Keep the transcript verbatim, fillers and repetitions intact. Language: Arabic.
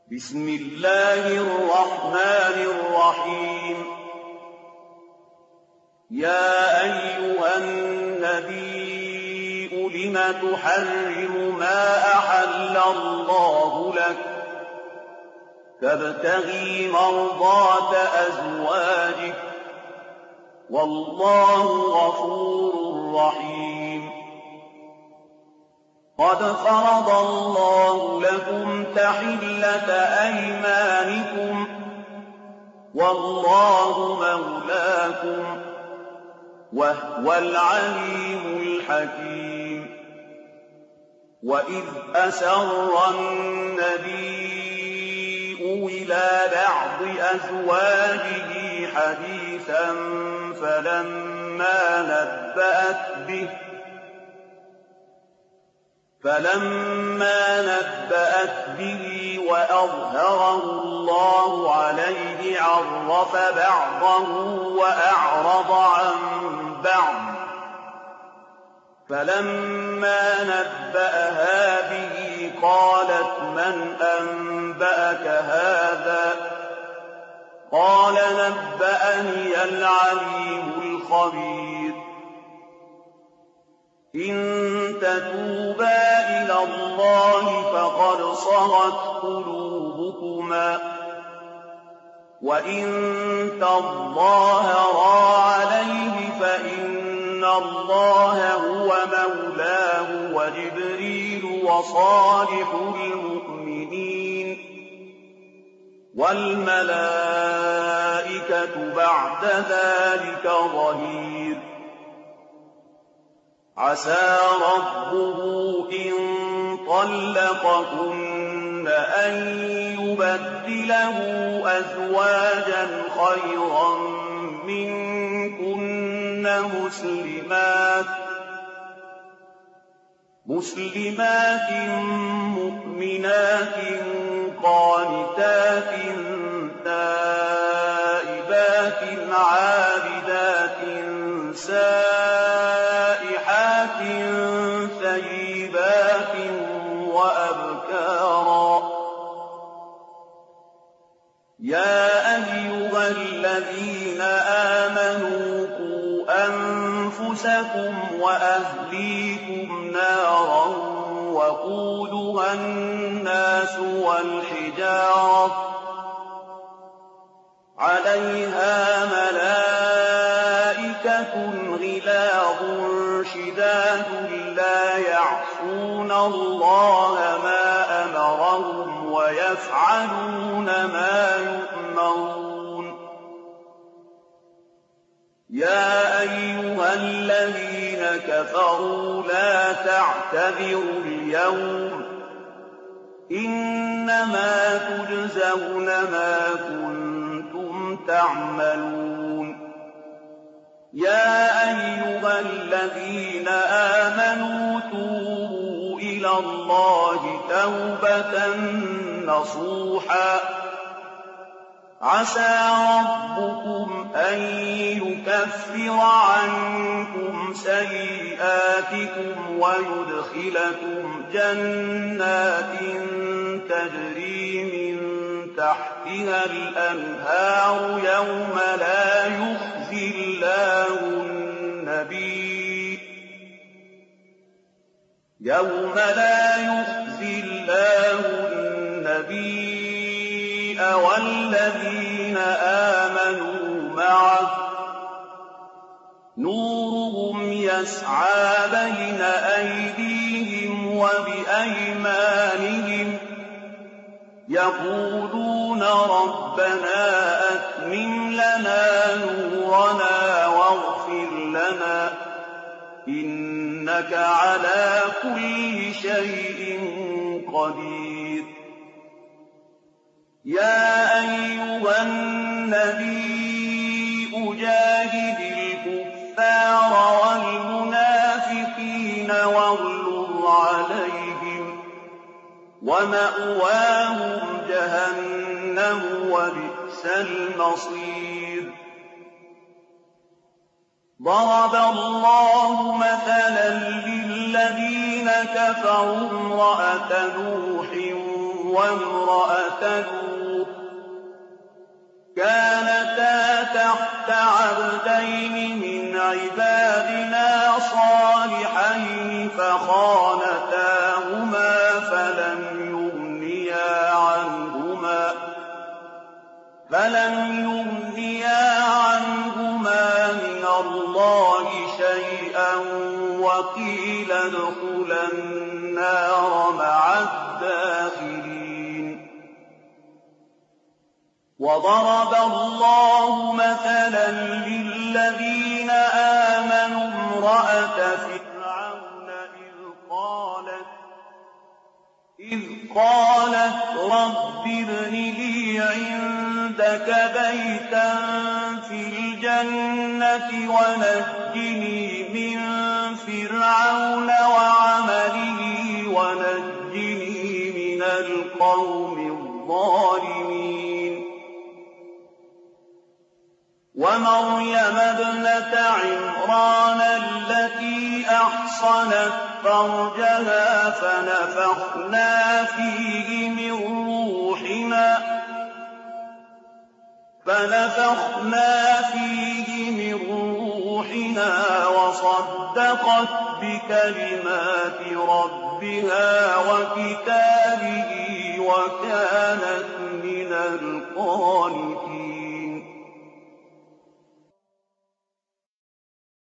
بسم الله الرحمن الرحيم يا أيها النبي لم تحرم ما أحل الله لك تبتغي مرضات أزواجك والله غفور رحيم قد فرض الله لكم تحلة أيمانكم والله مولاكم وهو العليم الحكيم وإذ أسر النبي إلى بعض أزواجه حديثا فلما نبأت به فلما نبأت به وأظهره الله عليه عرف بعضه وأعرض عن بعض فلما نبأها به قالت من أنبأك هذا قال نبأني العليم الخبير إن تتوبا إلى الله فقد صغت قلوبكما وإن تظاهرا عليه فإن الله هو مولاه وجبريل وصالح المؤمنين والملائكة بعد ذلك ظهير عسى ربه إن طلقكن أن يبدله أزواجا خيرا منكن مسلمات مسلمات مؤمنات قانتات تائبات عابدات سائحات ثيبات وأبكارا يا أيها الذين آمنوا قوا أنفسكم وأهليكم نارا وقودها الناس والحجارة عليها ملائكة غلاظ شداد لا يعصون الله ما أمرهم ويفعلون ما يؤمرون يا أيها الذين كفروا لا تعتذروا اليوم إنما تجزون ما كنتم تعملون يا أيها الذين آمنوا توبوا إلى الله توبة نصوحا عسى ربكم أن يكفر عنكم سيئاتكم ويدخلكم جنات تجري من تحتها الأنهار يوم لا يخزي الله النبي يوم لا يخزي الله النبي والذين آمنوا معه نورهم يسعى بين أيديهم وبأيمانهم يقولون ربنا أتمم لنا نورنا واغفر لنا إنك على كل شيء قدير يا أيها النبي جاهد الكفار والمنافقين واغلظ عليهم ومأواهم جهنم وبئس المصير ضرب الله مثلا للذين كفروا امرأة نوح وامرأة لوط كانتا تحت عبدين من عبادنا صالحين فخانتاهما فلم يغنيا عنهما فلم يغنيا عنهما من الله شيئا وقيل ادخلا النار مع الداخلين. وضرب الله مثلا للذين آمنوا امرأة فرعون إذ قالت إذ قالت رب ابن لي عندك بيتا في الجنة ونجني من فرعون وعمله ونجني من القوم الظالمين. ومريم ابنة عمران التي أحصنت فرجها فنفخنا فيه من روحنا فنفخنا فيه من روحنا وصدقت بكلمات ربها وكتابه وكانت من القانتين.